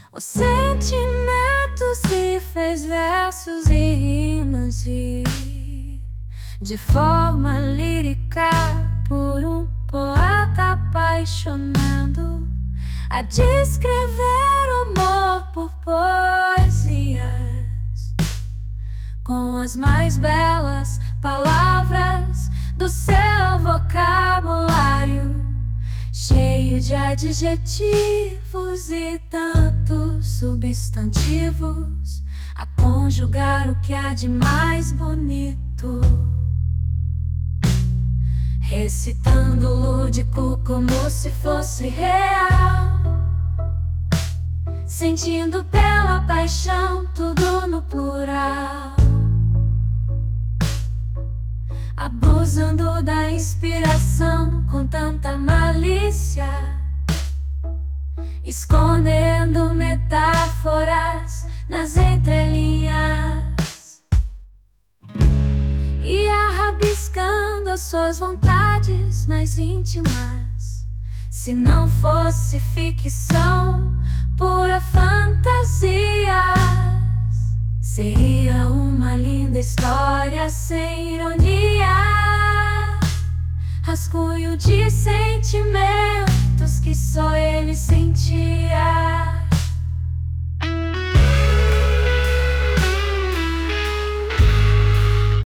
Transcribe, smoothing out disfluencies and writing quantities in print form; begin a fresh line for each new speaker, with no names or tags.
O sentimento se fez versos e rimas de forma lírica por um poeta apaixonado a descrever o amor por poesias com as mais belas palavras do seu vocabulário, cheio de adjetivos e tantos substantivos, a conjugar o que há de mais bonito, recitando lúdico como se fosse real, sentindo pela paixão tudo no plural, abusando da inspiração com tanta malícia, escondendo metáforas nas entrelinhas e rabiscando as suas vontades mais íntimas. Se não fosse ficção, pura fantasia, seria uma linda história sem ironia, rascunho de sentimentos que só